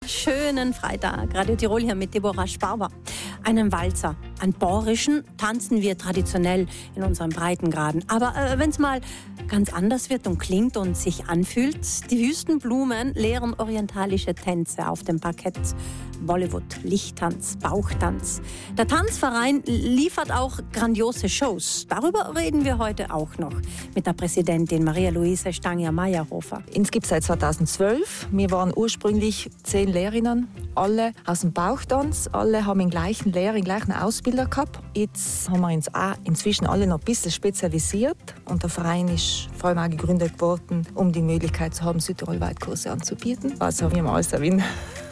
schönen Freitag. Radio Tirol hier mit Deborah Sparber. Einen Walzer, einen bayerischen, tanzen wir traditionell in unseren Breitengraden. Aber wenn es mal ganz anders wird und klingt und sich anfühlt, die Wüstenblumen lehren orientalische Tänze auf dem Parkett. Bollywood, Lichttanz, Bauchtanz. Der Tanzverein liefert auch grandiose Shows. Darüber reden wir heute auch noch mit der Präsidentin Maria-Luise Stangher-Meyerhofer. Uns gibt es seit 2012. Wir waren ursprünglich 10 Lehrerinnen, alle aus dem Bauchtanz. Alle haben den gleichen Lehrer, den gleichen Ausbilder gehabt. Jetzt haben wir uns auch inzwischen alle noch ein bisschen spezialisiert. Und der Verein ist vor allem auch gegründet worden, um die Möglichkeit zu haben, südtirolweit Kurse anzubieten. Also wir haben alles erwähnt.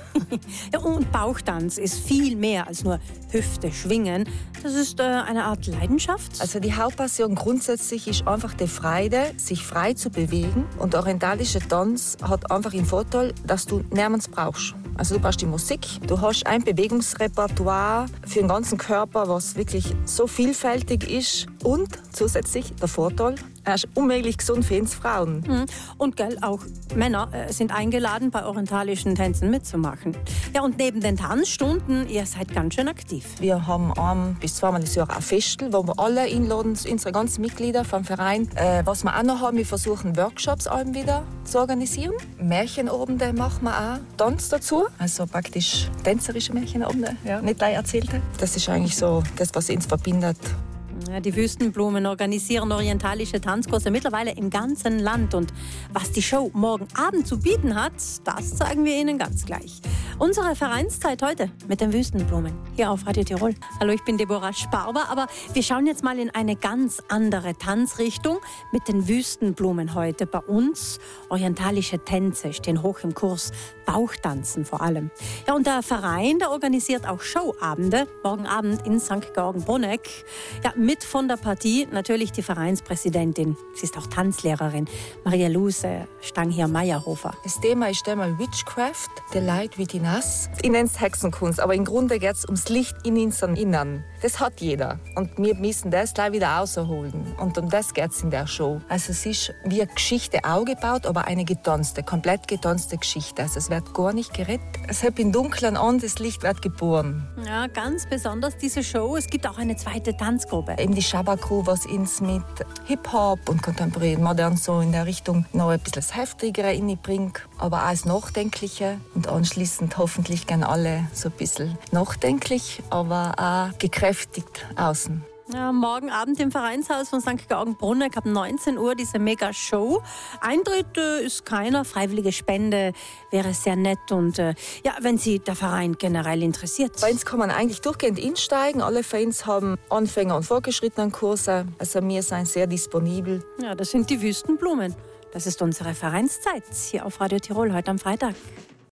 Ja, und Bauchtanz ist viel mehr als nur Hüfte schwingen. Das ist eine Art Leidenschaft. Also die Hauptpassion grundsätzlich ist einfach die Freude, sich frei zu bewegen. Und der orientalische Tanz hat einfach den Vorteil, dass du nichts brauchst. Also du brauchst die Musik, du hast ein Bewegungsrepertoire für den ganzen Körper, was wirklich so vielfältig ist. Und zusätzlich der Vorteil, er ist unmöglich gesund für uns Frauen. Und gell, auch Männer sind eingeladen, bei orientalischen Tänzen mitzumachen. Ja, und neben den Tanzstunden, ihr seid ganz schön aktiv. Wir haben 1- bis 2-mal das Jahr ein Festel, wo wir alle einladen, unsere ganzen Mitglieder vom Verein. Was wir auch noch haben, wir versuchen Workshops wieder zu organisieren. Märchenabende machen wir auch, Tanz dazu. Also praktisch tänzerische Märchenabende, ja. Nicht gleich erzählte. Das ist eigentlich so das, was uns verbindet. Ja, die Wüstenblumen organisieren orientalische Tanzkurse mittlerweile im ganzen Land. Und was die Show morgen Abend zu bieten hat, das zeigen wir Ihnen ganz gleich. Unsere Vereinszeit heute mit den Wüstenblumen hier auf Radio Tirol. Hallo, ich bin Deborah Sparber, aber wir schauen jetzt mal in eine ganz andere Tanzrichtung mit den Wüstenblumen heute bei uns. Orientalische Tänze stehen hoch im Kurs, Bauchtanzen vor allem. Ja, und der Verein, der organisiert auch Showabende, morgen Abend in St. Georgen-Bruneck. Ja, mit von der Partie natürlich die Vereinspräsidentin. Sie ist auch Tanzlehrerin, Maria-Luise Stangher-Meyerhofer. Das Thema ist einmal Witchcraft, the light within us. Ich nenne es Hexenkunst, aber im Grunde geht es ums Licht in unserem Innern. Das hat jeder. Und wir müssen das gleich wieder rausholen. Und um das geht es in der Show. Also es ist wie eine Geschichte aufgebaut, aber eine getanzte, komplett getanzte Geschichte. Also es wird gar nicht gerettet. Es hält im Dunkeln an, das Licht wird geboren. Ja, ganz besonders diese Show. Es gibt auch eine zweite Tanzgruppe. Eben die Shabba-Crew, was uns mit Hip-Hop und Contemporary Modern so in der Richtung noch ein bisschen das Heftigere reinbringt, aber auch das Nachdenkliche. Und anschließend hoffentlich gern alle so ein bisschen nachdenklich, aber auch gekräftigt außen. Ja, morgen Abend im Vereinshaus von St. Georgen-Bruneck ab 19 Uhr diese Mega-Show. Eintritt ist keiner, freiwillige Spende wäre sehr nett und ja, wenn Sie der Verein generell interessiert. Bei uns kann man eigentlich durchgehend einsteigen. Alle Vereins haben Anfänger- und fortgeschrittenen Kurse. Also wir sind sehr disponibel. Ja, das sind die Wüstenblumen. Das ist unsere Vereinszeit hier auf Radio Tirol heute am Freitag.